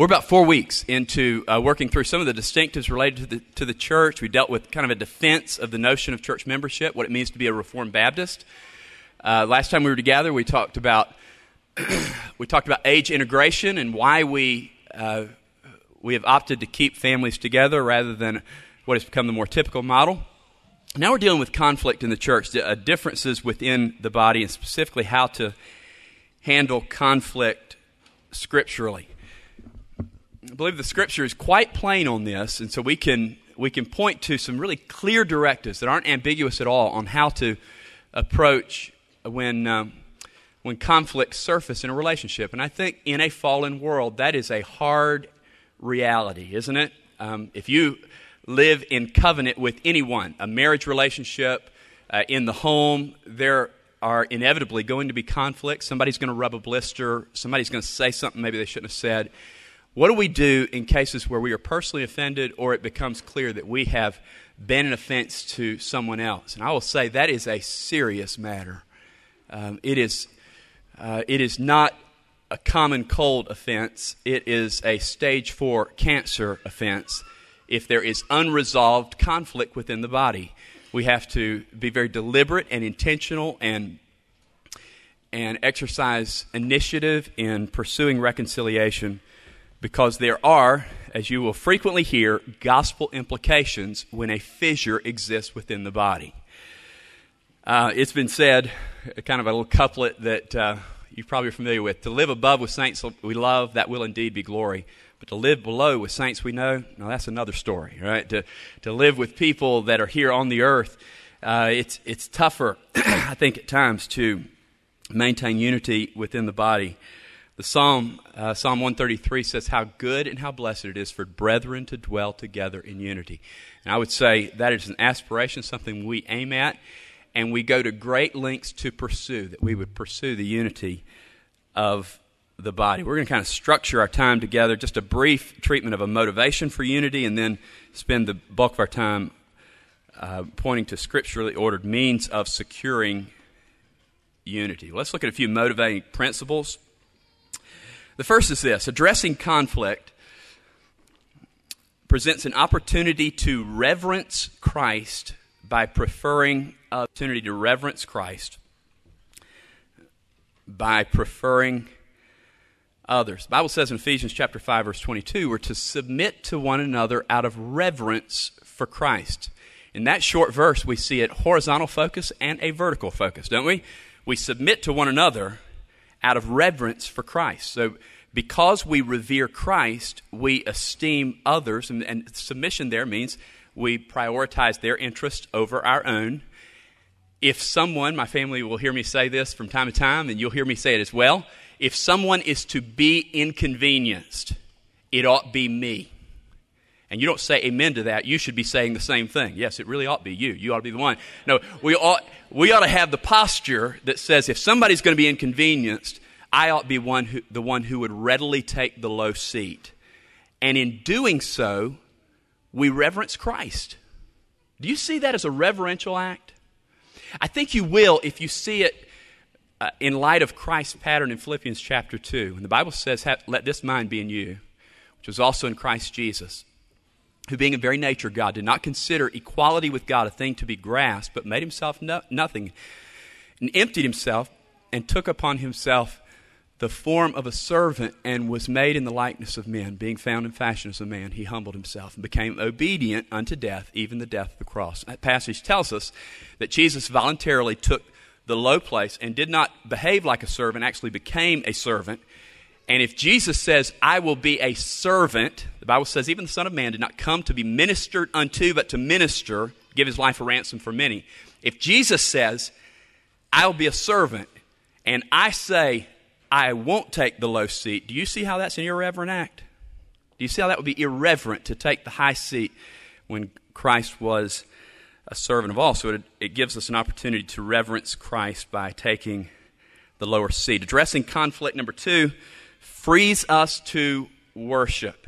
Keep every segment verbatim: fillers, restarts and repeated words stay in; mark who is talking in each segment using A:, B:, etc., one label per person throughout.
A: We're about four weeks into uh, working through some of the distinctives related to the, to the church. We dealt with kind of a defense of the notion of church membership, what it means to be a Reformed Baptist. Uh, last time we were together, we talked about we talked about age integration and why we uh, we have opted to keep families together rather than what has become the more typical model. Now we're dealing with conflict in the church, uh, differences within the body, and specifically how to handle conflict scripturally. I believe the Scripture is quite plain on this, and so we can we can point to some really clear directives that aren't ambiguous at all on how to approach when um, when conflicts surface in a relationship. And I think in a fallen world, that is a hard reality, isn't it? Um, if you live in covenant with anyone, a marriage relationship, uh, in the home, there are inevitably going to be conflicts. Somebody's going to rub a blister. Somebody's going to say something maybe they shouldn't have said. What do we do in cases where we are personally offended or it becomes clear that we have been an offense to someone else? And I will say that is a serious matter. Um, it is uh, it is not a common cold offense. It is a stage four cancer offense if there is unresolved conflict within the body. We have to be very deliberate and intentional and and exercise initiative in pursuing reconciliation, because there are, as you will frequently hear, gospel implications when a fissure exists within the body. Uh, it's been said, kind of a little couplet that uh, you're probably familiar with: to live above with saints we love, that will indeed be glory. But to live below with saints we know, now that's another story, right? To to live with people that are here on the earth, uh, it's it's tougher, I think, at times to maintain unity within the body. The Psalm, uh, Psalm one thirty-three says, "How good and how blessed it is for brethren to dwell together in unity." And I would say that is an aspiration, something we aim at, and we go to great lengths to pursue, that we would pursue the unity of the body. We're going to kind of structure our time together, just a brief treatment of a motivation for unity, and then spend the bulk of our time uh, pointing to scripturally ordered means of securing unity. Let's look at a few motivating principles. The first is this: addressing conflict presents an opportunity to reverence Christ by preferring opportunity to reverence Christ by preferring others. The Bible says in Ephesians chapter five, verse twenty-two, we're to submit to one another out of reverence for Christ. In that short verse, we see a horizontal focus and a vertical focus, don't we? We submit to one another out of reverence for Christ. So because we revere Christ, we esteem others, and, and submission there means we prioritize their interest over our own. If someone, my family will hear me say this from time to time, and you'll hear me say it as well, if someone is to be inconvenienced, it ought to be me. And you don't say amen to that. You should be saying the same thing. Yes, it really ought to be you. You ought to be the one. No, we ought we ought to have the posture that says if somebody's going to be inconvenienced, I ought to be one who, the one who would readily take the low seat. And in doing so, we reverence Christ. Do you see that as a reverential act? I think you will if you see it uh, in light of Christ's pattern in Philippians chapter two. And the Bible says, "Let this mind be in you, which was also in Christ Jesus, who being in very nature God, did not consider equality with God a thing to be grasped, but made himself no- nothing, and emptied himself, and took upon himself the form of a servant, and was made in the likeness of men. Being found in fashion as a man, he humbled himself, and became obedient unto death, even the death of the cross." That passage tells us that Jesus voluntarily took the low place and did not behave like a servant, actually became a servant. And if Jesus says, "I will be a servant," the Bible says even the Son of Man did not come to be ministered unto, but to minister, give his life a ransom for many. If Jesus says, "I will be a servant," and I say, "I won't take the low seat," do you see how that's an irreverent act? Do you see how that would be irreverent to take the high seat when Christ was a servant of all? So it, it gives us an opportunity to reverence Christ by taking the lower seat. Addressing conflict, number two, frees us to worship.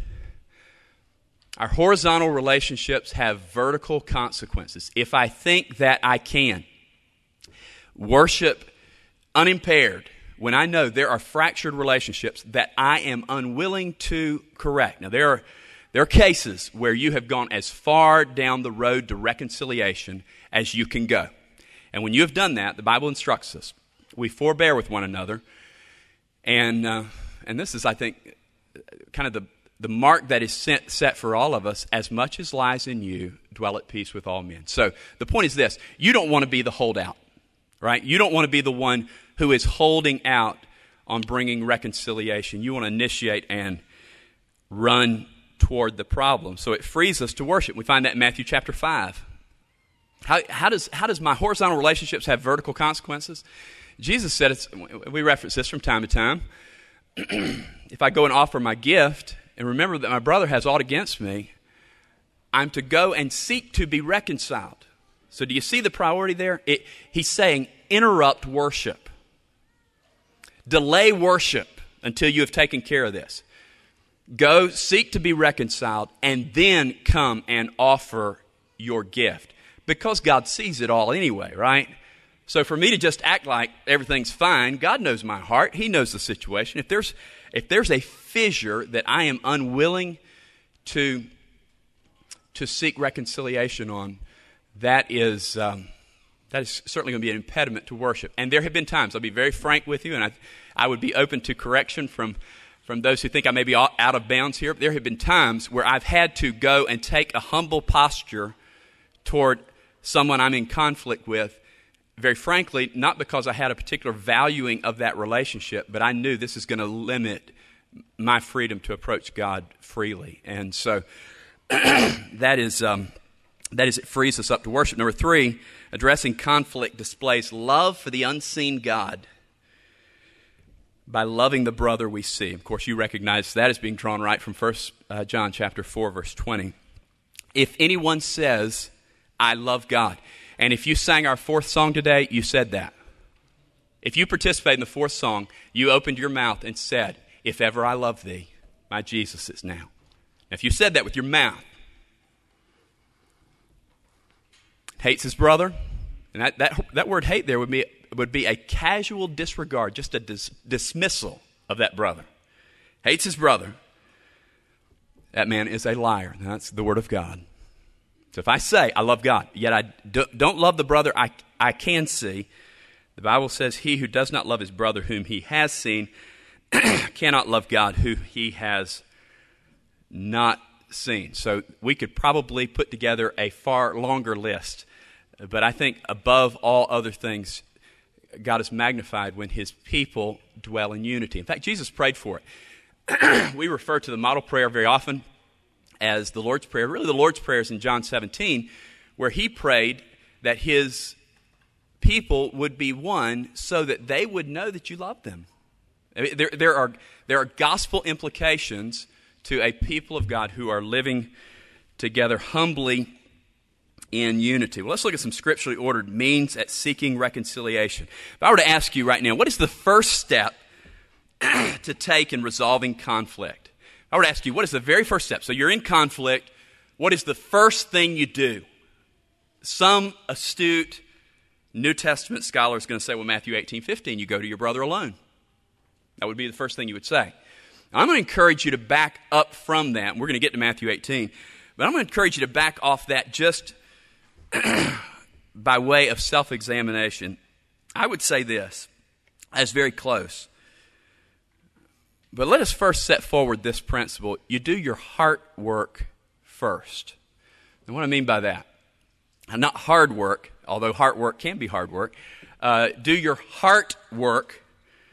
A: Our horizontal relationships have vertical consequences. If I think that I can worship unimpaired when I know there are fractured relationships that I am unwilling to correct. Now, there are, there are cases where you have gone as far down the road to reconciliation as you can go. And when you have done that, the Bible instructs us, we forbear with one another. And uh, and this is, I think, kind of the, the mark that is set, set for all of us. As much as lies in you, dwell at peace with all men. So the point is this. You don't want to be the holdout, right? You don't want to be the one who is holding out on bringing reconciliation. You want to initiate and run toward the problem. So it frees us to worship. We find that in Matthew chapter five. How, how does how does my horizontal relationships have vertical consequences? Jesus said, it's, we reference this from time to time, if I go and offer my gift and remember that my brother has aught against me, I'm to go and seek to be reconciled. So do you see the priority there? It, he's saying, interrupt worship. Delay worship until you have taken care of this. Go, seek to be reconciled, and then come and offer your gift. Because God sees it all anyway, right? So for me to just act like everything's fine, God knows my heart. He knows the situation. If there's if there's a fissure that I am unwilling to, to seek reconciliation on, that is um, that is certainly going to be an impediment to worship. And there have been times, I'll be very frank with you, and I I would be open to correction from, from those who think I may be out of bounds here. There have been times where I've had to go and take a humble posture toward someone I'm in conflict with, very frankly, not because I had a particular valuing of that relationship, but I knew this is going to limit my freedom to approach God freely. And so that is, um, that is, it frees us up to worship. Number three, addressing conflict displays love for the unseen God by loving the brother we see. Of course, you recognize that as being drawn right from First John chapter four, verse twenty. If anyone says, I love God. And if you sang our fourth song today, you said that. If you participated in the fourth song, you opened your mouth and said, if ever I love thee, my Jesus is now. Now, if you said that with your mouth, hates his brother, and that, that, that word hate there would be, would be a casual disregard, just a dis, dismissal of that brother. Hates his brother, that man is a liar. That's the word of God. So if I say, I love God, yet I don't love the brother I, I can see, the Bible says he who does not love his brother whom he has seen cannot love God who he has not seen. So we could probably put together a far longer list. But I think above all other things, God is magnified when his people dwell in unity. In fact, Jesus prayed for it. We refer to the model prayer very often as the Lord's Prayer. Really, the Lord's Prayer is in John seventeen, where he prayed that his people would be one so that they would know that you love them. I mean, there, there are, there are gospel implications to a people of God who are living together humbly in unity. Well, let's look at some scripturally ordered means at seeking reconciliation. If I were to ask you right now, what is the first step to take in resolving conflict? I would ask you, what is the very first step? So you're in conflict. What is the first thing you do? Some astute New Testament scholar is going to say, well, Matthew eighteen fifteen, you go to your brother alone. That would be the first thing you would say. Now, I'm going to encourage you to back up from that. We're going to get to Matthew eighteen. But I'm going to encourage you to back off that just by way of self-examination. I would say this. That's very close. But let us first set forward this principle. You do your heart work first. And what I mean by that, and not hard work, although hard work can be hard work, uh, do your heart work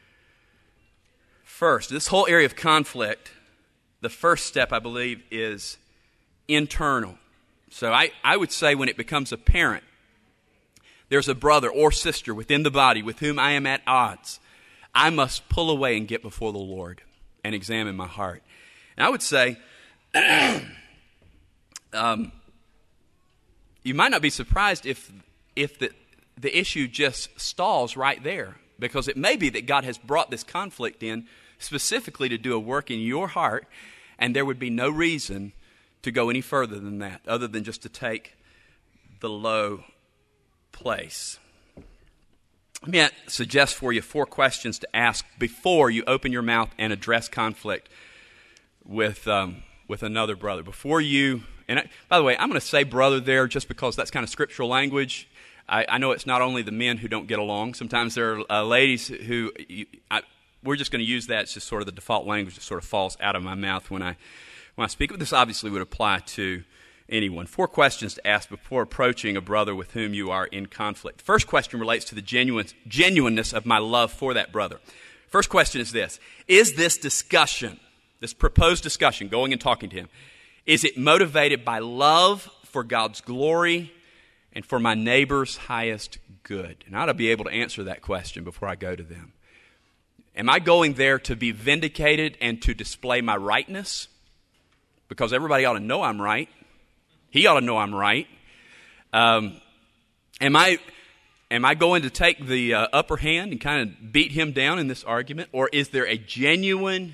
A: first. This whole area of conflict, the first step, I believe, is internal. So I, I would say when it becomes apparent, there's a brother or sister within the body with whom I am at odds, I must pull away and get before the Lord and examine my heart. And I would say, um, you might not be surprised if if the, the issue just stalls right there, because it may be that God has brought this conflict in specifically to do a work in your heart, and there would be no reason to go any further than that, other than just to take the low place. Let me suggest for you four questions to ask before you open your mouth and address conflict with um, with another brother. Before you, and I, by the way, I'm going to say brother there just because that's kind of scriptural language. I, I know it's not only the men who don't get along. Sometimes there are uh, ladies who, you, I, we're just going to use that. It's just sort of the default language that sort of falls out of my mouth when I when I speak. But this obviously would apply to anyone. Four questions to ask before approaching a brother with whom you are in conflict. The first question relates to the genuine, genuineness of my love for that brother. First question is this: is this discussion, this proposed discussion, going and talking to him, is it motivated by love for God's glory and for my neighbor's highest good? And I ought to be able to answer that question before I go to them. Am I going there to be vindicated and to display my rightness? Because everybody ought to know I'm right. He ought to know I'm right. Um, am I am I going to take the uh, upper hand and kind of beat him down in this argument? Or is there a genuine,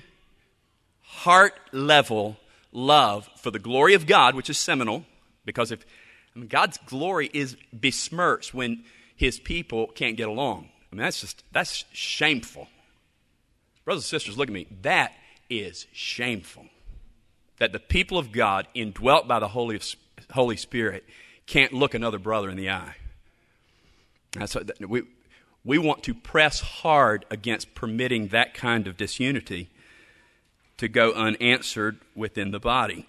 A: heart-level love for the glory of God, which is seminal? Because if I mean, God's glory is besmirched when his people can't get along. I mean, that's just, that's shameful. Brothers and sisters, look at me. That is shameful. That the people of God, indwelt by the Holy Holy Spirit, can't look another brother in the eye. That's what, we, we want to press hard against permitting that kind of disunity to go unanswered within the body.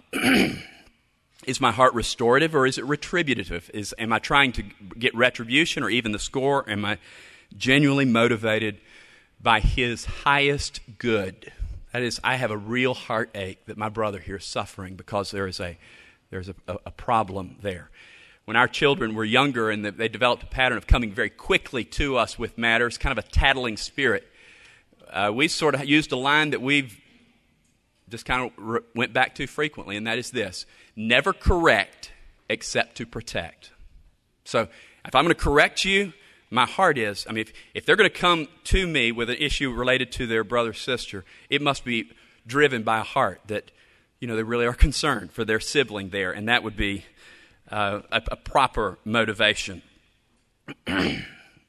A: Is my heart restorative or is it retributive? Is, am I trying to get retribution or even the score? Am I genuinely motivated by his highest good? That is, I have a real heartache that my brother here is suffering because there is a there's a, a, a problem there. When our children were younger and they developed a pattern of coming very quickly to us with matters, kind of a tattling spirit, uh, we sort of used a line that we've just kind of re- went back to frequently, and that is this: never correct except to protect. So if I'm going to correct you, my heart is, I mean, if, if they're going to come to me with an issue related to their brother or sister, it must be driven by a heart that, you know, they really are concerned for their sibling there, and that would be uh, a, a proper motivation. If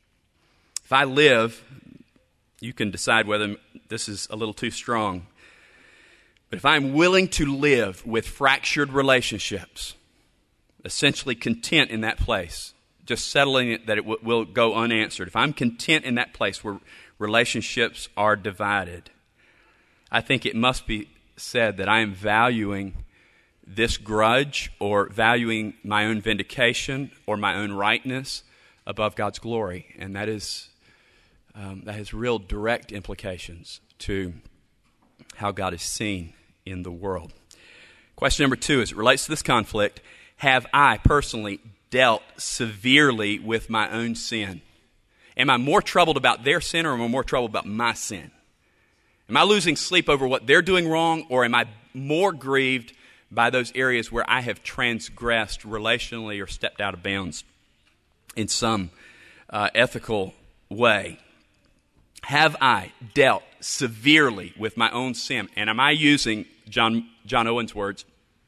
A: I live, you can decide whether this is a little too strong, but if I'm willing to live with fractured relationships, essentially content in that place, just settling it that it w- will go unanswered, if I'm content in that place where relationships are divided, I think it must be said that I am valuing this grudge or valuing my own vindication or my own rightness above God's glory. And that is um, that has real direct implications to how God is seen in the world. Question number two, as it relates to this conflict: have I personally dealt severely with my own sin? Am I more troubled about their sin, or am I more troubled about my sin? Am I losing sleep over what they're doing wrong, or am I more grieved by those areas where I have transgressed relationally or stepped out of bounds in some uh, ethical way? Have I dealt severely with my own sin? And am I using John John Owen's words?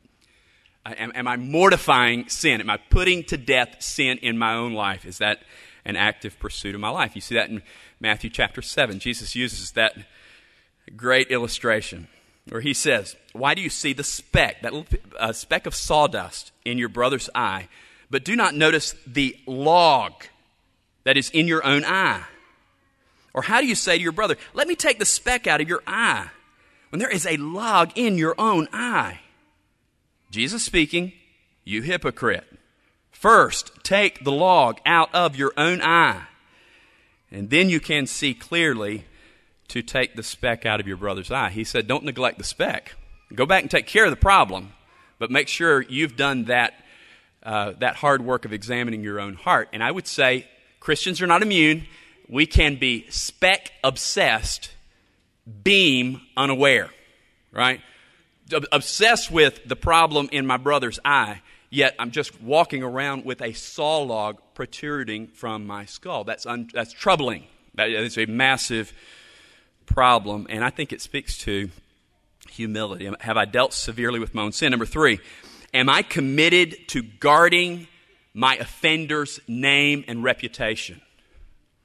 A: Am, am I mortifying sin? Am I putting to death sin in my own life? Is that an active pursuit of my life? You see that in Matthew chapter seven. Jesus uses that great illustration where he says, why do you see the speck, that little uh, speck of sawdust in your brother's eye, but do not notice the log that is in your own eye? Or how do you say to your brother, let me take the speck out of your eye, when there is a log in your own eye? Jesus speaking, you hypocrite. First, take the log out of your own eye, and then you can see clearly to take the speck out of your brother's eye. He said, don't neglect the speck. Go back and take care of the problem, but make sure you've done that uh, that hard work of examining your own heart. And I would say Christians are not immune. We can be speck obsessed, beam unaware, right? Obsessed with the problem in my brother's eye, yet I'm just walking around with a saw log protruding from my skull. That's un- that's troubling. That is a massive problem, and I think it speaks to humility. Have I dealt severely with my own sin? Number three, am I committed to guarding my offender's name and reputation?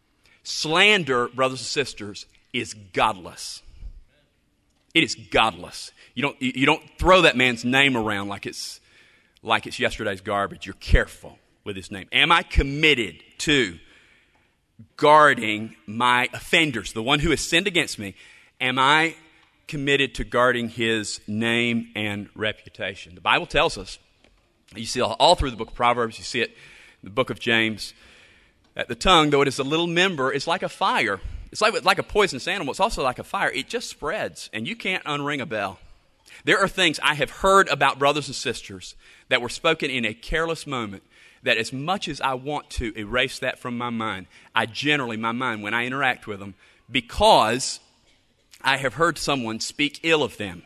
A: Slander, brothers and sisters, is godless. It is godless. You don't, you don't throw that man's name around like it's, like it's yesterday's garbage. You're careful with his name. Am I committed to guarding my offenders, the one who has sinned against me? Am I committed to guarding his name and reputation? The Bible tells us, you see all, all through the book of Proverbs, you see it in the book of James, that the tongue, though it is a little member, is like a fire. It's like, like a poisonous animal. It's also like a fire. It just spreads, and you can't unring a bell. There are things I have heard about brothers and sisters that were spoken in a careless moment that as much as I want to erase that from my mind, I generally, my mind, when I interact with them, because I have heard someone speak ill of them,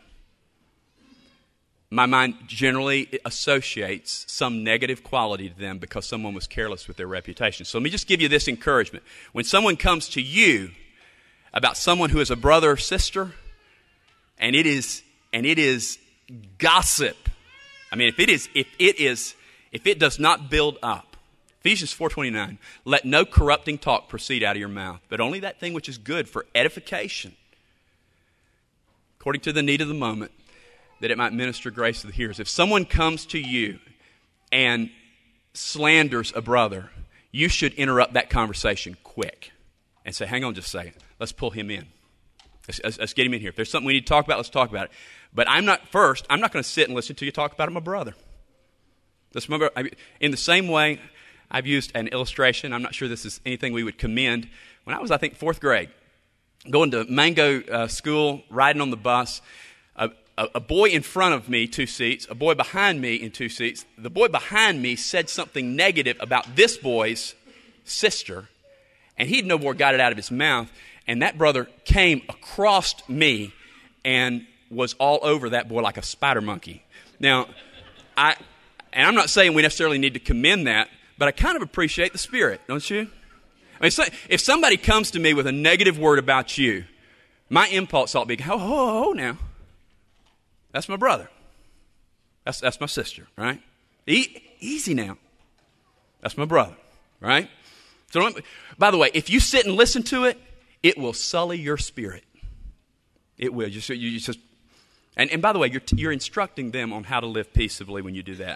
A: my mind generally associates some negative quality to them because someone was careless with their reputation. So let me just give you this encouragement. When someone comes to you about someone who is a brother or sister, and it is and it is gossip. I mean, if it is if it is if it does not build up, Ephesians four twenty-nine, let no corrupting talk proceed out of your mouth, but only that thing which is good for edification, according to the need of the moment, that it might minister grace to the hearers. If someone comes to you and slanders a brother, you should interrupt that conversation quick and say, hang on just a second. Let's pull him in. Let's, let's, let's get him in here. If there's something we need to talk about, let's talk about it. But I'm not, first, I'm not going to sit and listen to you talk about my brother. Let's remember, in the same way, I've used an illustration. I'm not sure this is anything we would commend. When I was, I think, fourth grade, going to Mango uh, School, riding on the bus, uh, A, a boy in front of me, two seats, a boy behind me in two seats. The boy behind me said something negative about this boy's sister, and he'd no more got it out of his mouth, and that brother came across me and was all over that boy like a spider monkey. Now, I, and I'm not saying we necessarily need to commend that, but I kind of appreciate the spirit, don't you? I mean, so, if somebody comes to me with a negative word about you, my impulse ought to be, ho, ho, ho, now. That's my brother. That's that's my sister, right? E- easy now. That's my brother, right? So, by the way, if you sit and listen to it, it will sully your spirit. It will. You, you just, and, and by the way, you're you're instructing them on how to live peaceably when you do that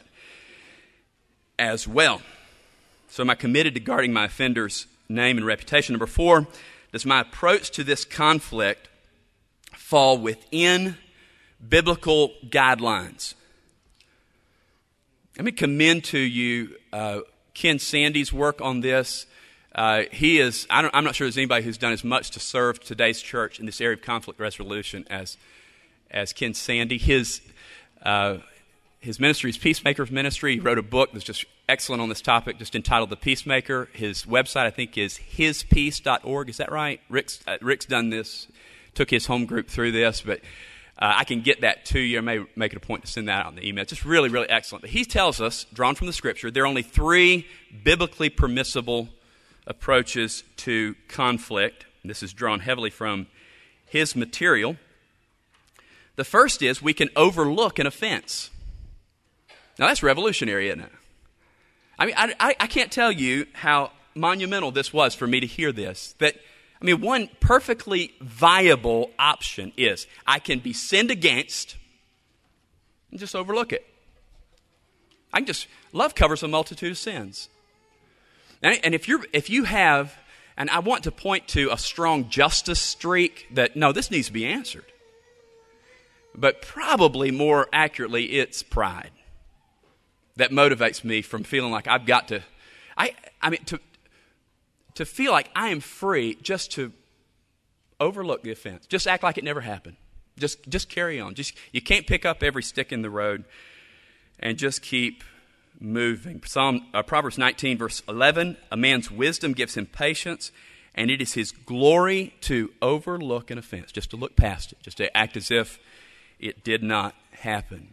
A: as well. So, am I committed to guarding my offender's name and reputation? Number four, does my approach to this conflict fall within biblical guidelines? Let me commend to you uh, Ken Sandy's work on this. Uh, he is, I don't, I'm not sure there's anybody who's done as much to serve today's church in this area of conflict resolution as as Ken Sandy. His uh, his ministry is Peacemaker's Ministry. He wrote a book that's just excellent on this topic, just entitled The Peacemaker. His website, I think, is his peace dot org. Is that right? Rick's, uh, Rick's done this, took his home group through this, but Uh, I can get that to you. I may make it a point to send that out in the email. It's just really, really excellent. But he tells us, drawn from the Scripture, there are only three biblically permissible approaches to conflict. This is drawn heavily from his material. The first is we can overlook an offense. Now, that's revolutionary, isn't it? I mean, I, I, I can't tell you how monumental this was for me to hear this, that I mean, one perfectly viable option is I can be sinned against and just overlook it. I can just, love covers a multitude of sins. And, and if you're, if you have, and I want to point to a strong justice streak that, no, this needs to be answered. But probably more accurately, it's pride that motivates me from feeling like I've got to, I, I mean, to, to feel like I am free just to overlook the offense. Just act like it never happened. Just just carry on. Just you can't pick up every stick in the road and just keep moving. Psalm uh, Proverbs nineteen verse eleven, a man's wisdom gives him patience, and it is his glory to overlook an offense, just to look past it, just to act as if it did not happen.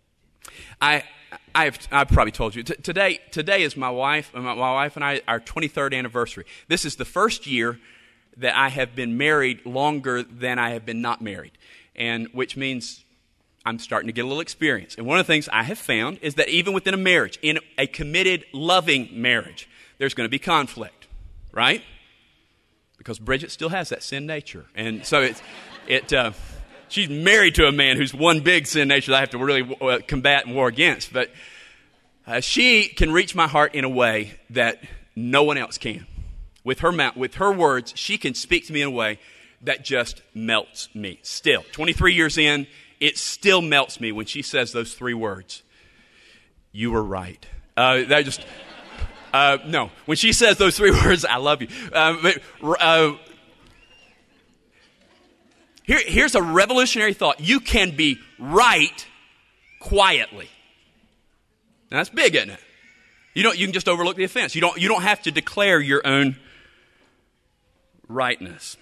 A: I I've, I've probably told you, t- today Today is my wife, my, my wife and I, our twenty-third anniversary. This is the first year that I have been married longer than I have been not married, and which means I'm starting to get a little experience. And one of the things I have found is that even within a marriage, in a committed, loving marriage, there's going to be conflict, right? because Bridget still has that sin nature. And so it's, it, uh, she's married to a man who's one big sin nature that I have to really uh, combat and war against. But uh, she can reach my heart in a way that no one else can. With her mouth, with her words, she can speak to me in a way that just melts me. Still, twenty-three years in, it still melts me when she says those three words. You were right. Uh, that just, uh, no. When she says those three words, I love you. Uh, but, uh, here, here's a revolutionary thought. You can be right quietly. Now, that's big, isn't it? You don't. You can just overlook the offense. You don't. You don't have to declare your own rightness.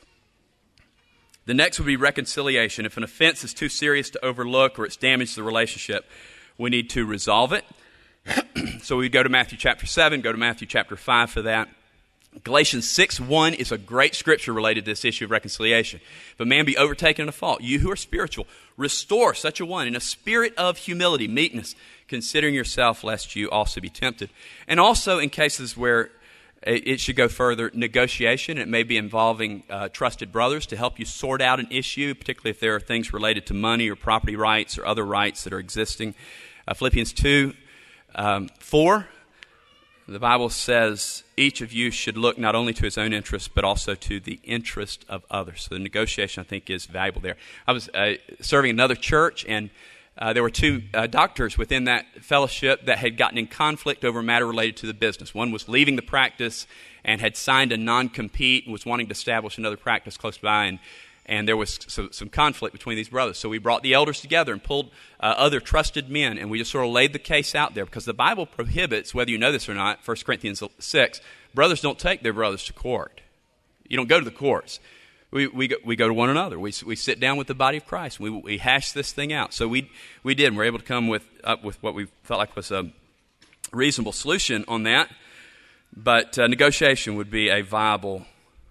A: The next would be reconciliation. If an offense is too serious to overlook or it's damaged the relationship, we need to resolve it. So we go to Matthew chapter seven, go to Matthew chapter five for that. Galatians six one is a great scripture related to this issue of reconciliation. If a man be overtaken in a fault, you who are spiritual, restore such a one in a spirit of humility, meekness, considering yourself lest you also be tempted. And also in cases where it should go further, negotiation. It may be involving uh, trusted brothers to help you sort out an issue, particularly if there are things related to money or property rights or other rights that are existing. Uh, Philippians two, um, four, the Bible says each of you should look not only to his own interest, but also to the interest of others. So the negotiation, I think, is valuable there. I was uh, serving another church, and Uh, there were two uh, doctors within that fellowship that had gotten in conflict over a matter related to the business. One was leaving the practice and had signed a non-compete and was wanting to establish another practice close by, and, and there was some, some conflict between these brothers. So we brought the elders together and pulled uh, other trusted men, and we just sort of laid the case out there, because the Bible prohibits, whether you know this or not, First Corinthians six, brothers don't take their brothers to court. You don't go to the courts. We we go, we go to one another. We we sit down with the body of Christ. We we hash this thing out. So we we did. And we're able to come with up with what we felt like was a reasonable solution on that. But uh, negotiation would be a viable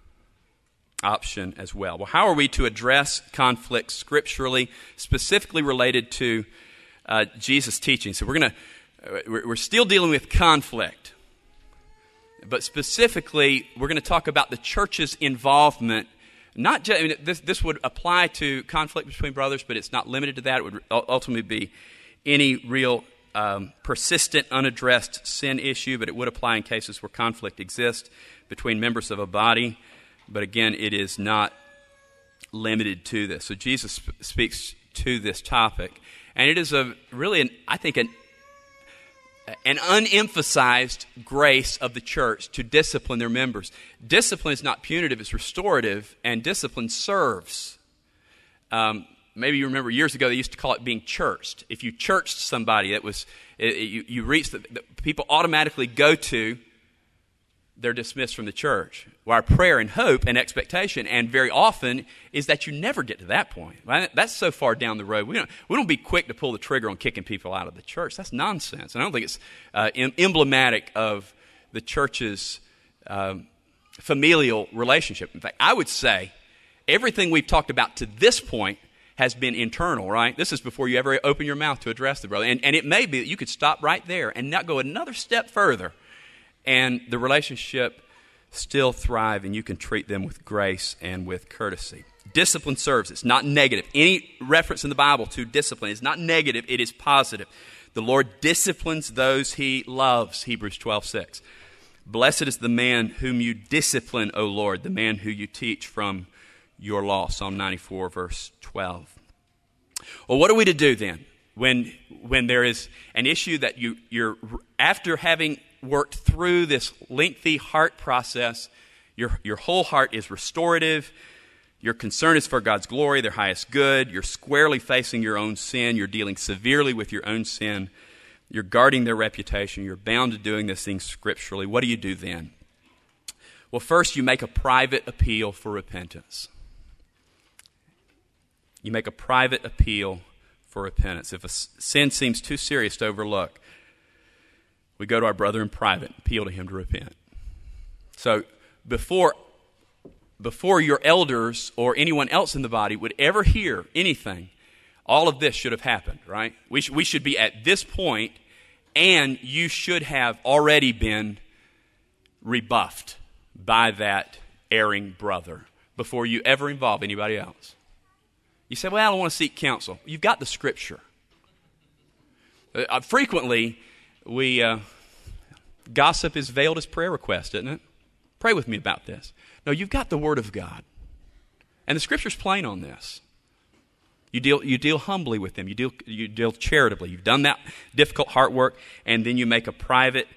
A: option as well. Well, how are we to address conflict scripturally, specifically related to uh, Jesus' teaching? So we're gonna uh, we're still dealing with conflict, but specifically we're going to talk about the church's involvement. Not just, I mean, this, this would apply to conflict between brothers, but it's not limited to that. It would ultimately be any real um, persistent, unaddressed sin issue, but it would apply in cases where conflict exists between members of a body. But again, it is not limited to this. So Jesus sp- speaks to this topic, and it is a really, an, I think, an an unemphasized grace of the church to discipline their members. Discipline is not punitive, it's restorative, and discipline serves. Um, maybe you remember years ago they used to call it being churched. If you churched somebody, it was it, it, you, you reached the, the people automatically go to, they're dismissed from the church. Well, our prayer and hope and expectation, and very often, is that you never get to that point. Right? That's so far down the road. We don't, we don't be quick to pull the trigger on kicking people out of the church. That's nonsense. And I don't think it's uh, em- emblematic of the church's um, familial relationship. In fact, I would say everything we've talked about to this point has been internal, right? This is before you ever open your mouth to address the brother. And, and it may be that you could stop right there and not go another step further, and the relationship still thrive, and you can treat them with grace and with courtesy. Discipline serves. It's not negative. Any reference in the Bible to discipline is not negative. It is positive. The Lord disciplines those he loves, Hebrews twelve six. Blessed is the man whom you discipline, O Lord, the man who you teach from your law, Psalm ninety-four, verse twelve. Well, what are we to do then when when there is an issue that you, you're, after having worked through this lengthy heart process, your your whole heart is restorative, your concern is for God's glory, their highest good, you're squarely facing your own sin, you're dealing severely with your own sin, you're guarding their reputation, you're bound to doing this thing scripturally. What do you do then? Well, first you make a private appeal for repentance. You make a private appeal for repentance. If a sin seems too serious to overlook, we go to our brother in private and appeal to him to repent. So before, before your elders or anyone else in the body would ever hear anything, all of this should have happened, right? We, sh- we should be at this point, and you should have already been rebuffed by that erring brother before you ever involve anybody else. You say, well, I don't want to seek counsel. You've got the Scripture. Uh, frequently, we uh, gossip is veiled as prayer request, isn't it? Pray with me about this. No, you've got the Word of God. And the Scripture's plain on this. You deal, you deal humbly with them. You deal, you deal charitably. You've done that difficult heart work, and then you make a private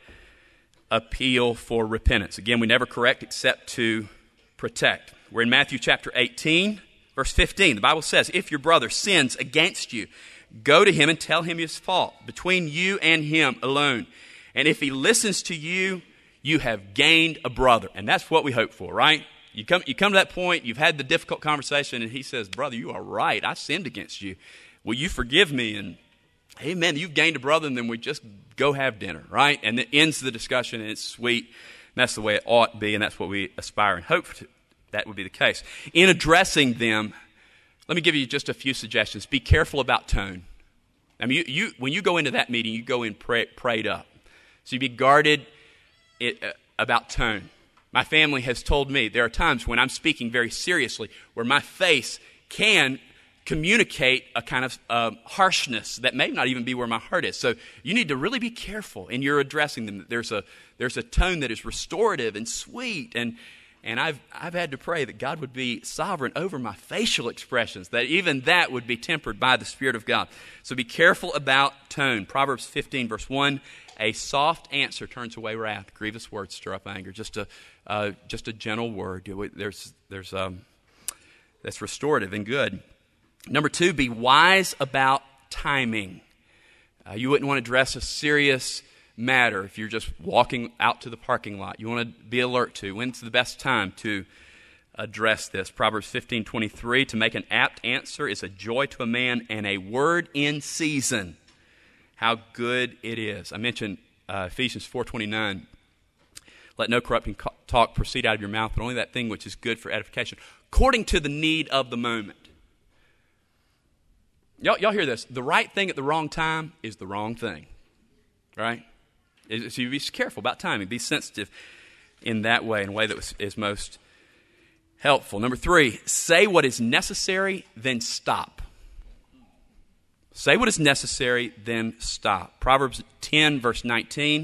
A: appeal for repentance. Again, we never correct except to protect. We're in Matthew chapter eighteen, verse fifteen. The Bible says, if your brother sins against you, go to him and tell him his fault, between you and him alone. And if he listens to you, you have gained a brother. And that's what we hope for, right? You come, you come to that point, you've had the difficult conversation, and he says, brother, you are right. I sinned against you. Will you forgive me? And amen, you've gained a brother, and then we just go have dinner, right? And it ends the discussion, and it's sweet. And that's the way it ought to be, and that's what we aspire and hope to. That would be the case. In addressing them, let me give you just a few suggestions. Be careful about tone. I mean, you, you when you go into that meeting, you go in pray, prayed up. So you be guarded it, uh, about tone. My family has told me there are times when I'm speaking very seriously where my face can communicate a kind of uh, harshness that may not even be where my heart is. So you need to really be careful in your addressing them. There's a there's a tone that is restorative and sweet, and and I've I've had to pray that God would be sovereign over my facial expressions, that even that would be tempered by the Spirit of God. So be careful about tone. Proverbs fifteen, verse one, a soft answer turns away wrath. Grievous words stir up anger. Just a uh, just a gentle word. There's there's um that's restorative and good. Number two, be wise about timing. Uh, you wouldn't want to address a serious matter if you're just walking out to the parking lot. You want to be alert to when's the best time to address this. Proverbs fifteen twenty-three, to make an apt answer is a joy to a man, and a word in season, how good it is. I mentioned uh, Ephesians four twenty-nine. Let no corrupting talk proceed out of your mouth, but only that thing which is good for edification, according to the need of the moment. Y'all, y'all hear this. The right thing at the wrong time is the wrong thing, right? So you be careful about timing. Be sensitive in that way, in a way that was, is most helpful. Number three, say what is necessary, then stop. Say what is necessary, then stop. Proverbs ten, verse nineteen.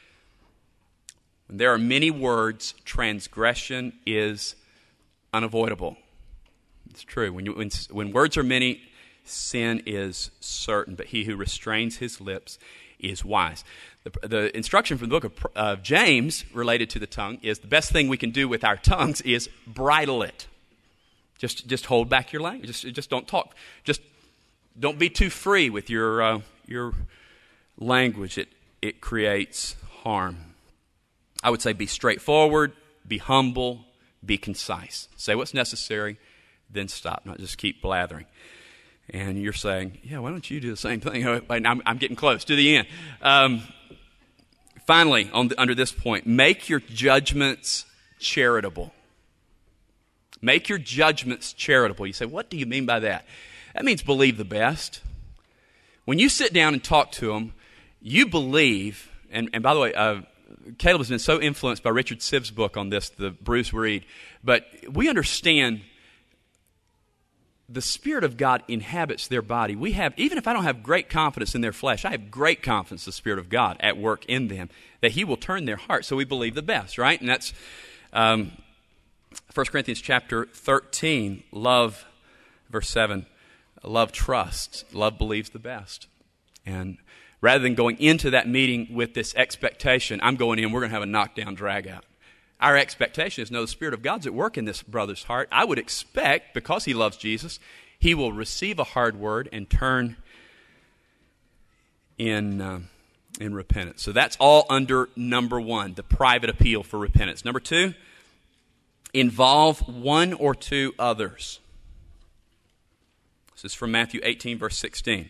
A: When there are many words, transgression is unavoidable. It's true. When, you, when, when words are many, sin is certain, but he who restrains his lips is wise. The, the instruction from the book of uh, James related to the tongue is the best thing we can do with our tongues is bridle it. Just just hold back your language. Just, just don't talk. Just don't be too free with your uh, your language. It it creates harm. I would say be straightforward, be humble, be concise. Say what's necessary, then stop. Not just keep blathering. And you're saying, yeah, why don't you do the same thing? I'm, I'm getting close to the end. Um, finally, on the, under this point, make your judgments charitable. Make your judgments charitable. You say, what do you mean by that? That means believe the best. When you sit down and talk to them, you believe, and, and by the way, uh, Caleb has been so influenced by Richard Sibb's book on this, The Bruised Reed, but we understand the Spirit of God inhabits their body. We have, even if I don't have great confidence in their flesh, I have great confidence in the Spirit of God at work in them, that He will turn their heart. So we believe the best, right? And that's um, First Corinthians chapter thirteen, love, verse seven, love trusts, love believes the best. And rather than going into that meeting with this expectation, I'm going in, we're going to have a knockdown, drag out. Our expectation is, no, the Spirit of God's at work in this brother's heart. I would expect, because he loves Jesus, he will receive a hard word and turn in uh, in repentance. So that's all under number one, the private appeal for repentance. Number two, involve one or two others. This is from Matthew eighteen, verse sixteen.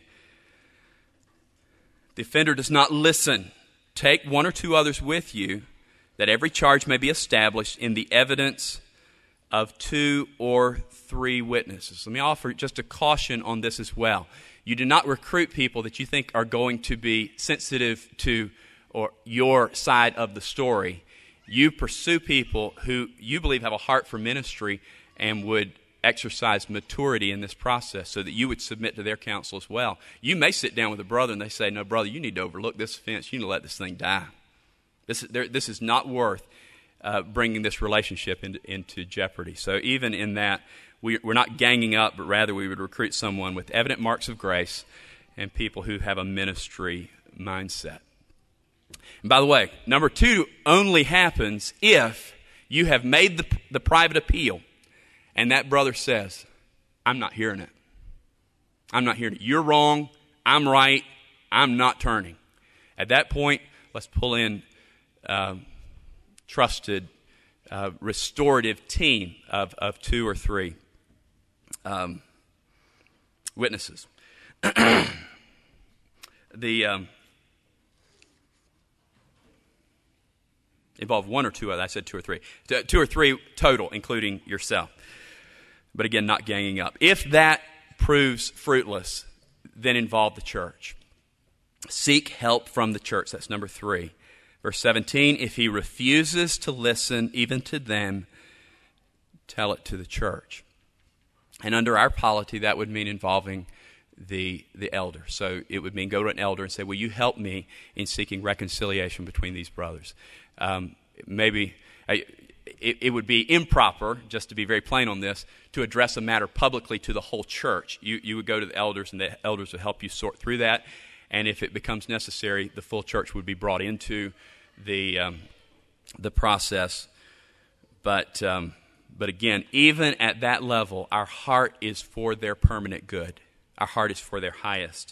A: The offender does not listen. Take one or two others with you, that every charge may be established in the evidence of two or three witnesses. Let me offer just a caution on this as well. You do not recruit people that you think are going to be sensitive to or your side of the story You pursue people who you believe have a heart for ministry and would exercise maturity in this process so that you would submit to their counsel as well. You may sit down with a brother and they say, no, brother, you need to overlook this offense. You need to let this thing die. This, there, this is not worth uh, bringing this relationship into, into jeopardy. So even in that, we, we're not ganging up, but rather we would recruit someone with evident marks of grace and people who have a ministry mindset. And by the way, number two only happens if you have made the, the private appeal and that brother says, I'm not hearing it. I'm not hearing it. You're wrong. I'm right. I'm not turning. At that point, let's pull in uh, trusted, uh, restorative team of, of two or three um, witnesses. the um, involve one or two other. I said two or three. Two or three total, including yourself. But again, not ganging up. If that proves fruitless, then involve the church. Seek help from the church. That's number three. Verse seventeen, if he refuses to listen even to them, tell it to the church. And under our polity, that would mean involving the the elder. So it would mean go to an elder and say, will you help me in seeking reconciliation between these brothers? Um, maybe I, it, it would be improper, just to be very plain on this, to address a matter publicly to the whole church. You, you would go to the elders, and the elders would help you sort through that. And if it becomes necessary, the full church would be brought into the um, the process. But um, but again, even at that level, our heart is for their permanent good. Our heart is for their highest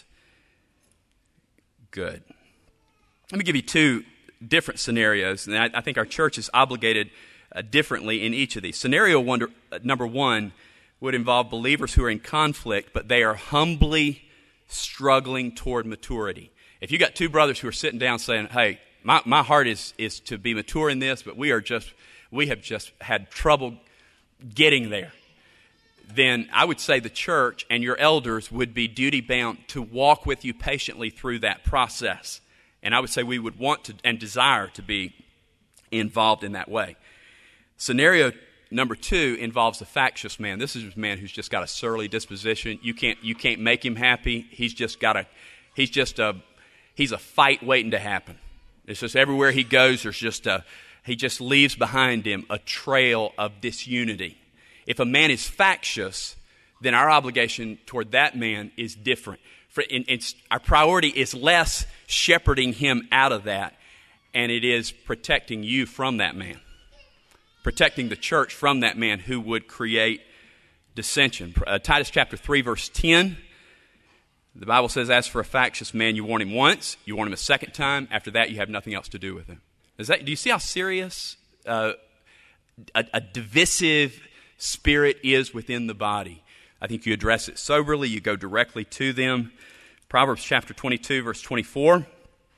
A: good. Let me give you two different scenarios, and I, I think our church is obligated uh, differently in each of these. Scenario one, uh, number one would involve believers who are in conflict, but they are humbly struggling toward maturity. If you got two brothers who are sitting down saying, hey, my, my heart is, is to be mature in this, but we are just we have just had trouble getting there, then I would say the church and your elders would be duty-bound to walk with you patiently through that process. And I would say we would want to and desire to be involved in that way. Scenario number two involves a factious man. This is a man who's just got a surly disposition. You can't you can't make him happy. He's just got a he's just a he's a fight waiting to happen. It's just everywhere he goes, there's just a he just leaves behind him a trail of disunity. If a man is factious, then our obligation toward that man is different. For in, in, our priority is less shepherding him out of that, and it is protecting you from that man, protecting the church from that man who would create dissension. Uh, Titus chapter three, verse ten, the Bible says, as for a factious man, you warn him once, you warn him a second time. After that, you have nothing else to do with him. Is that, do you see how serious uh, a, a divisive spirit is within the body? I think you address it soberly. You go directly to them. Proverbs chapter twenty-two, verse twenty-four.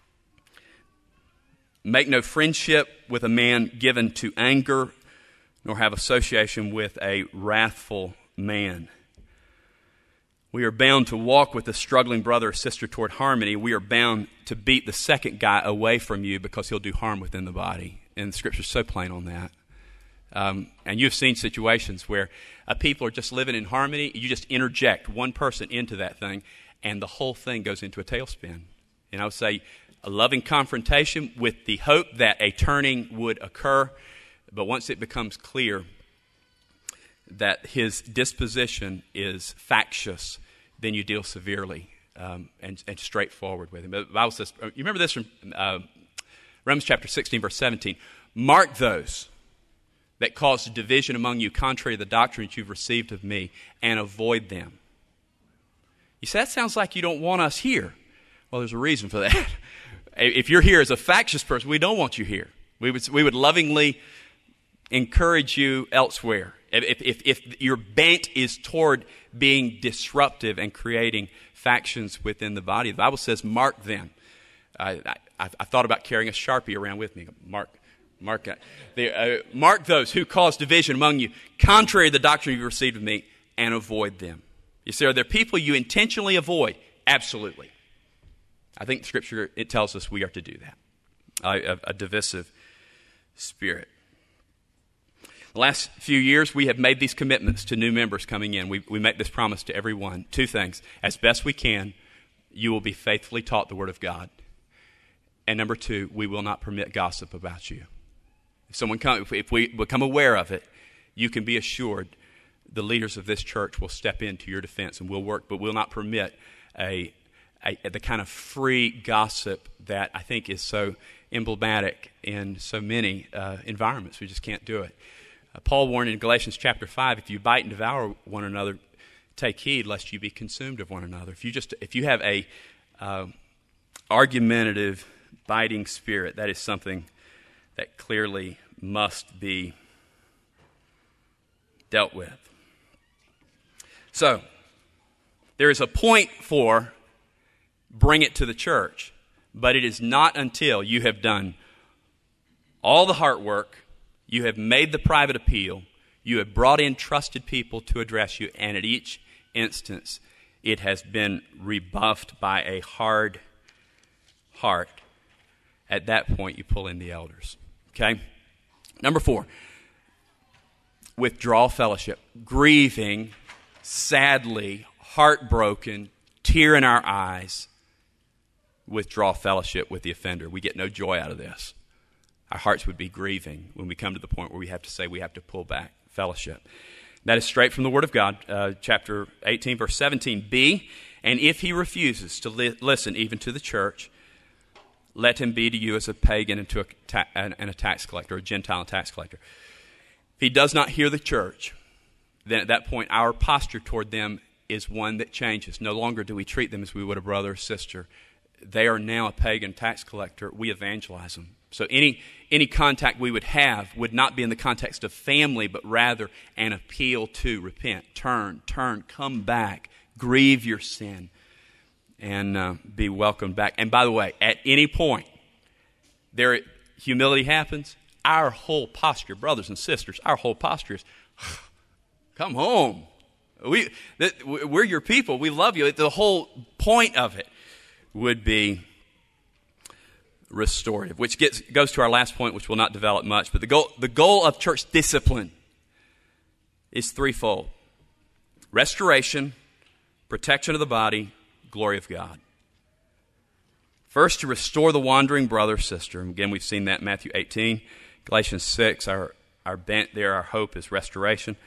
A: Make no friendship with a man given to anger, nor have association with a wrathful man. We are bound to walk with a struggling brother or sister toward harmony. We are bound to beat the second guy away from you because he'll do harm within the body. And the Scripture's so plain on that. Um, and you've seen situations where uh, people are just living in harmony. You just interject one person into that thing, and the whole thing goes into a tailspin. And I would say a loving confrontation with the hope that a turning would occur. But once it becomes clear that his disposition is factious, then you deal severely um, and, and straightforward with him. The Bible says, you remember this from uh, Romans chapter sixteen, verse seventeen. Mark those that cause division among you contrary to the doctrine that you've received of me, and avoid them. You say, that sounds like you don't want us here. Well, there's a reason for that. If you're here as a factious person, we don't want you here. We would, we would lovingly encourage you elsewhere. If, if, if your bent is toward being disruptive and creating factions within the body, the Bible says, mark them. I, I, I thought about carrying a Sharpie around with me. Mark Mark, the, uh, mark those who cause division among you, contrary to the doctrine you've received of me, and avoid them. You see, are there people you intentionally avoid? Absolutely. I think the Scripture, it tells us we are to do that. A, a, a divisive Spirit. The last few years, we have made these commitments to new members coming in. We, we make this promise to everyone. Two things. As best we can, you will be faithfully taught the Word of God. And number two, we will not permit gossip about you. If someone come, if, if we become aware of it, you can be assured the leaders of this church will step into your defense and will work, but will not permit a, a, a the kind of free gossip that I think is so emblematic in so many uh, environments. We just can't do it. Uh, Paul warned in Galatians chapter five, if you bite and devour one another, take heed lest you be consumed of one another. If you just if you have a uh, argumentative, biting spirit, that is something that clearly must be dealt with. So, there is a point for bring it to the church, but it is not until you have done all the hard work, you have made the private appeal, you have brought in trusted people to address you, and at each instance it has been rebuffed by a hard heart. At that point, you pull in the elders. Okay? Number four, withdraw fellowship. Grieving, sadly, heartbroken, tear in our eyes, withdraw fellowship with the offender. We get no joy out of this. Our hearts would be grieving when we come to the point where we have to say we have to pull back fellowship. That is straight from the Word of God, uh, chapter eighteen, verse seventeen b. And if he refuses to li- listen even to the church, let him be to you as a pagan and, to a ta- and a tax collector, a Gentile tax collector. If he does not hear the church, then at that point our posture toward them is one that changes. No longer do we treat them as we would a brother or sister. They are now a pagan tax collector. We evangelize them. So any any contact we would have would not be in the context of family, but rather an appeal to repent, turn, turn, come back, grieve your sin, and uh, be welcomed back. And by the way, at any point there humility happens, our whole posture, brothers and sisters, our whole posture is, come home. We, that, we're your people. We love you. The whole point of it would be restorative, which gets goes to our last point, which will not develop much. But the goal, the goal of church discipline is threefold: restoration, protection of the body, glory of God. First, to restore the wandering brother or sister. And again, we've seen that in Matthew eighteen. Galatians six, our, our bent there, our hope is restoration.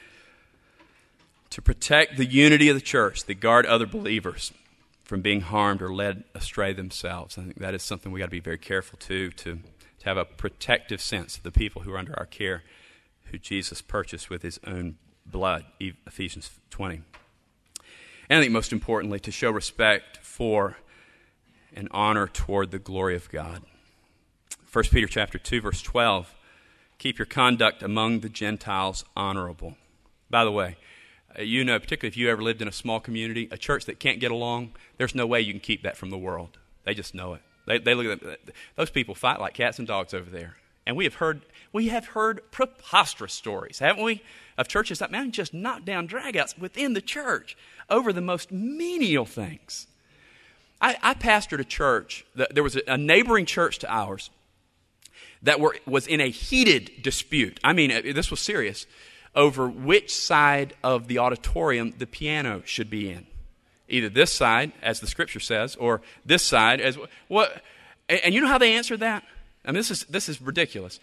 A: To protect the unity of the church, to guard other believers from being harmed or led astray themselves. I think that is something we got to be very careful to, to, to have a protective sense of the people who are under our care, who Jesus purchased with his own blood, Ephesians twenty. And I think most importantly, to show respect for and honor toward the glory of God. First Peter chapter two, verse twelve, keep your conduct among the Gentiles honorable. By the way, you know, particularly if you ever lived in a small community, a church that can't get along, there's no way you can keep that from the world. They just know it. They, they look at them, those people fight like cats and dogs over there. And we have heard we have heard preposterous stories, haven't we, of churches that, man, just knock down dragouts within the church over the most menial things. I, I pastored a church. That, there was a, a neighboring church to ours that were was in a heated dispute. I mean, this was serious, over which side of the auditorium the piano should be in. Either this side, as the scripture says, or this side as what? And you know how they answered that? I mean, this is this is ridiculous.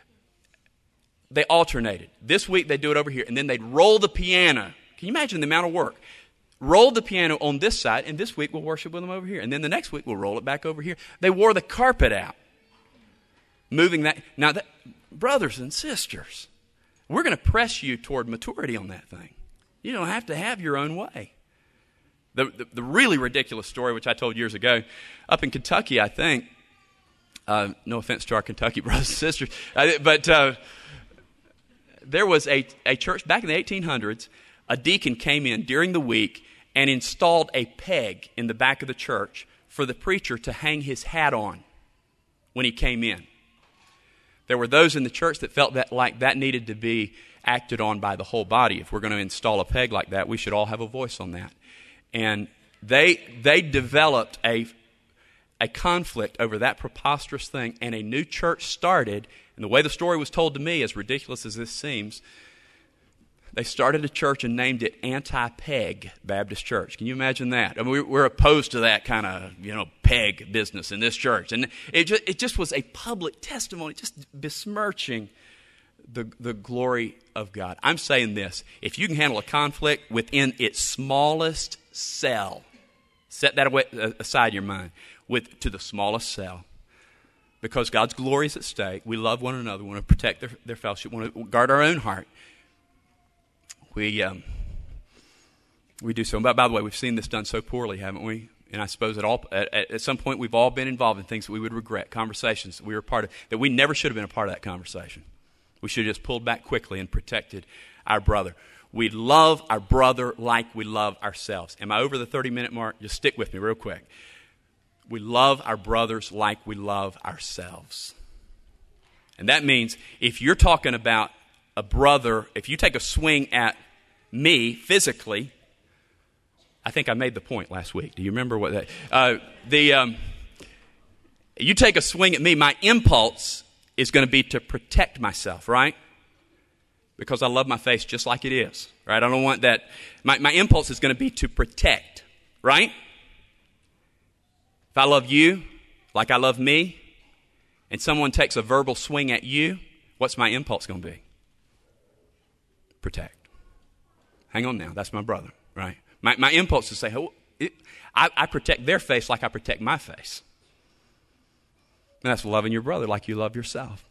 A: They alternated. This week they'd do it over here, and then they'd roll the piano. Can you imagine the amount of work? Roll the piano on this side, and this week we'll worship with them over here. And then the next week we'll roll it back over here. They wore the carpet out, moving that. Now, that, brothers and sisters, we're going to press you toward maturity on that thing. You don't have to have your own way. The, the, the really ridiculous story, which I told years ago, up in Kentucky, I think, uh, no offense to our Kentucky brothers and sisters, uh, but uh, there was a, a church back in the eighteen hundreds, a deacon came in during the week and installed a peg in the back of the church for the preacher to hang his hat on when he came in. There were those in the church that felt that like that needed to be acted on by the whole body. If we're going to install a peg like that, we should all have a voice on that. And they they developed a, a conflict over that preposterous thing, and a new church started And the way the story was told to me, as ridiculous as this seems, they started a church and named it Anti-Peg Baptist Church. Can you imagine that? I mean, we're opposed to that kind of, you know, peg business in this church. And it just, it just was a public testimony, just besmirching the, the glory of God. I'm saying this. If you can handle a conflict within its smallest cell, set that away, aside in your mind, with to the smallest cell. Because God's glory is at stake. We love one another. We want to protect their, their fellowship. We want to guard our own heart. We um, we do so. And by, by the way, we've seen this done so poorly, haven't we? And I suppose at all at, at some point we've all been involved in things that we would regret, conversations that we were part of, that we never should have been a part of that conversation. We should have just pulled back quickly and protected our brother. We love our brother like we love ourselves. Am I over the thirty-minute mark? Just stick with me real quick. We love our brothers like we love ourselves. And that means if you're talking about a brother, if you take a swing at me physically, I think I made the point last week. Do you remember what that? Uh, the um, you take a swing at me, my impulse is going to be to protect myself, right? Because I love my face just like it is, right? I don't want that. My, my impulse is going to be to protect, right? If I love you like I love me, and someone takes a verbal swing at you, what's my impulse going to be? Protect. Hang on now, that's my brother, right? My, my impulse is to say, oh, it, I, I protect their face like I protect my face. And that's loving your brother like you love yourself.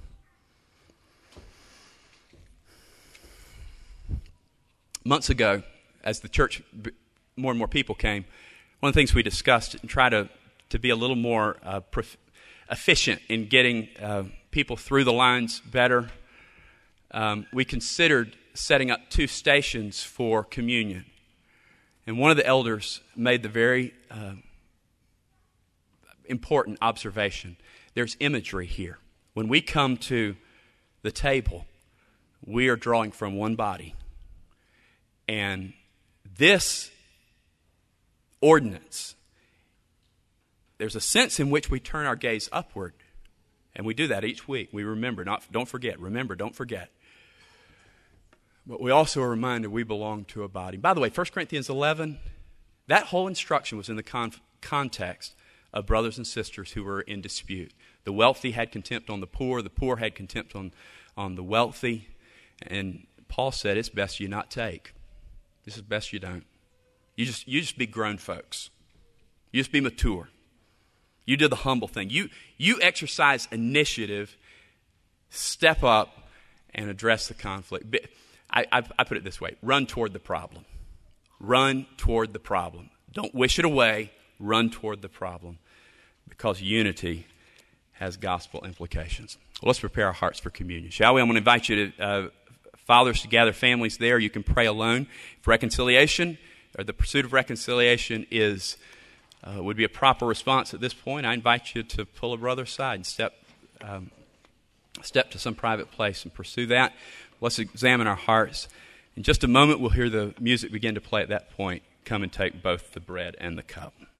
A: Months ago, as the church, more and more people came, one of the things we discussed and try to, to be a little more uh, prof- efficient in getting uh, people through the lines better, um, we considered setting up two stations for communion. And one of the elders made the very uh, important observation. There's imagery here. When we come to the table, we are drawing from one body. And this ordinance, there's a sense in which we turn our gaze upward, and we do that each week. We remember, not don't forget, remember, don't forget. But we also are reminded we belong to a body. By the way, First Corinthians eleven, that whole instruction was in the con- context of brothers and sisters who were in dispute. The wealthy had contempt on the poor, the poor had contempt on, on the wealthy, and Paul said it's best you not take. This is best you don't. You just you just be grown folks. You just be mature. You do the humble thing. You you exercise initiative, step up, and address the conflict. I, I, I put it this way. Run toward the problem. Run toward the problem. Don't wish it away. Run toward the problem. Because unity has gospel implications. Well, let's prepare our hearts for communion, shall we? I'm going to invite you to, uh, fathers to gather families there. You can pray alone. If reconciliation or the pursuit of reconciliation is uh, would be a proper response at this point, I invite you to pull a brother aside and step um, step to some private place and pursue that. Let's examine our hearts. In just a moment, we'll hear the music begin to play at that point. Come and take both the bread and the cup.